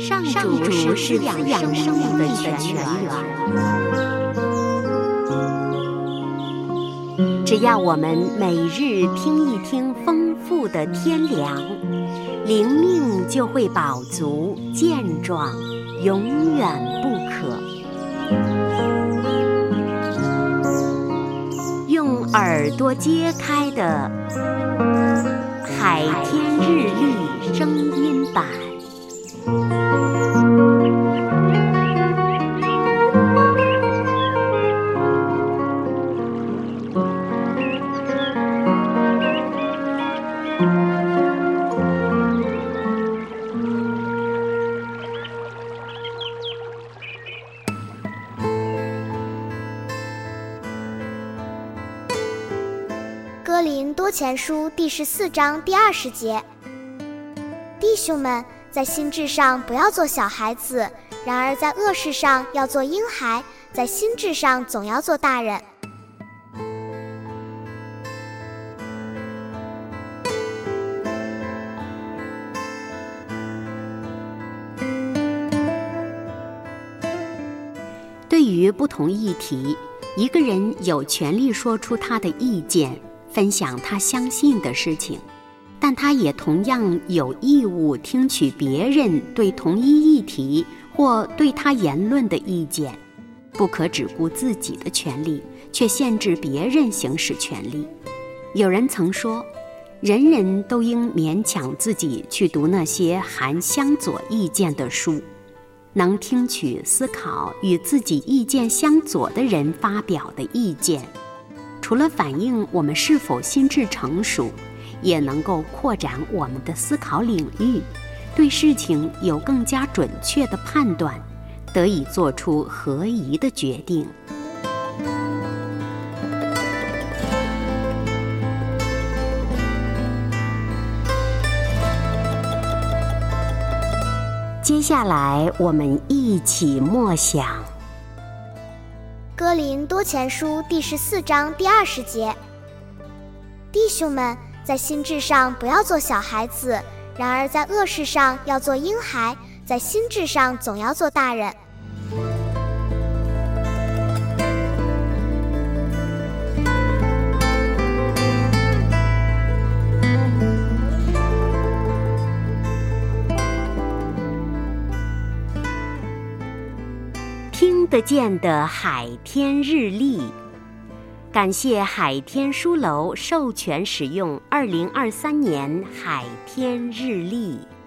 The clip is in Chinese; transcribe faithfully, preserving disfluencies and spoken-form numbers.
上主是滋养生命的泉源。只要我们每日听一听丰富的天粮，灵命就会饱足健壮，永远不渴。用耳朵揭开的海天日历声音版。 哥林多前书第十四章第二十节：弟兄们，在心智上不要做小孩子，然而在恶事上要做婴孩，在心智上总要做大人。 对于不同议题，一个人有权利说出他的意见，分享他相信的事情，但他也同样有义务听取别人对同一议题或对他言论的意见，不可只顾自己的权利，却限制别人行使权利。有人曾说，人人都应勉强自己去读那些含相左意见的书，能听取思考与自己意见相左的人发表的意见，除了反映我们是否心智成熟，也能够扩展我们的思考领域，对事情有更加准确的判断，得以做出合宜的决定。接下来我们一起默想哥林多前书第十四章第二十节：弟兄们，在心智上不要做小孩子，然而在恶事上要做婴孩，在心智上总要做大人。 听得见的海天日历，感谢海天书楼授权使用二零二三年海天日历。